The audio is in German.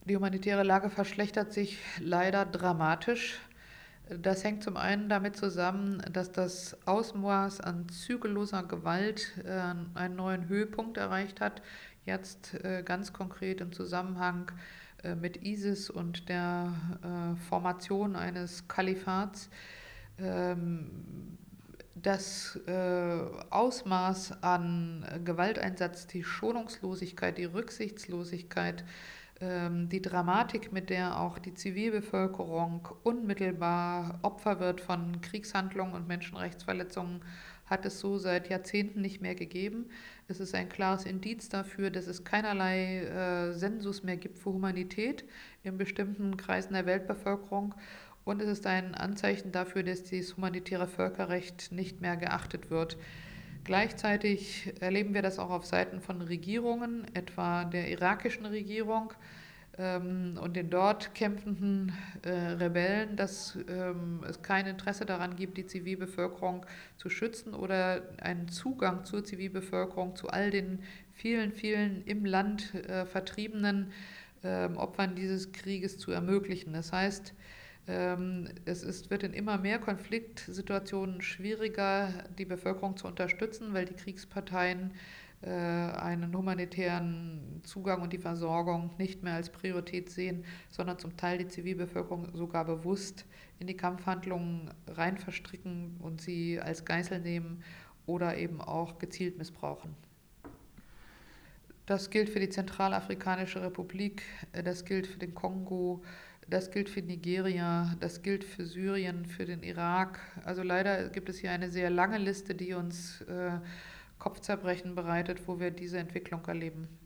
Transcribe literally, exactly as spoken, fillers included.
Die humanitäre Lage verschlechtert sich leider dramatisch. Das hängt zum einen damit zusammen, dass das Ausmaß an zügelloser Gewalt äh, einen neuen Höhepunkt erreicht hat. Jetzt äh, ganz konkret im Zusammenhang äh, mit ISIS und der äh, Formation eines Kalifats. Ähm, das äh, Ausmaß an Gewalteinsatz, die Schonungslosigkeit, die Rücksichtslosigkeit, ähm, die Dramatik, mit der auch die Zivilbevölkerung unmittelbar Opfer wird von Kriegshandlungen und Menschenrechtsverletzungen, hat es so seit Jahrzehnten nicht mehr gegeben. Es ist ein klares Indiz dafür, dass es keinerlei äh, Sensus mehr gibt für Humanität in bestimmten Kreisen der Weltbevölkerung. Und es ist ein Anzeichen dafür, dass das humanitäre Völkerrecht nicht mehr geachtet wird. Gleichzeitig erleben wir das auch auf Seiten von Regierungen, etwa der irakischen Regierung ähm, und den dort kämpfenden äh, Rebellen, dass ähm, es kein Interesse daran gibt, die Zivilbevölkerung zu schützen oder einen Zugang zur Zivilbevölkerung, zu all den vielen, vielen im Land äh, vertriebenen äh, Opfern dieses Krieges zu ermöglichen. Das heißt, ähm, es ist, wird in immer mehr Konfliktsituationen schwieriger, die Bevölkerung zu unterstützen, weil die Kriegsparteien äh, einen humanitären Zugang und die Versorgung nicht mehr als Priorität sehen, sondern zum Teil die Zivilbevölkerung sogar bewusst in die Kampfhandlungen rein verstricken und sie als Geißel nehmen oder eben auch gezielt missbrauchen. Das gilt für die Zentralafrikanische Republik, das gilt für den Kongo, das gilt für Nigeria, das gilt für Syrien, für den Irak. Also leider gibt es hier eine sehr lange Liste, die uns äh, Kopfzerbrechen bereitet, wo wir diese Entwicklung erleben.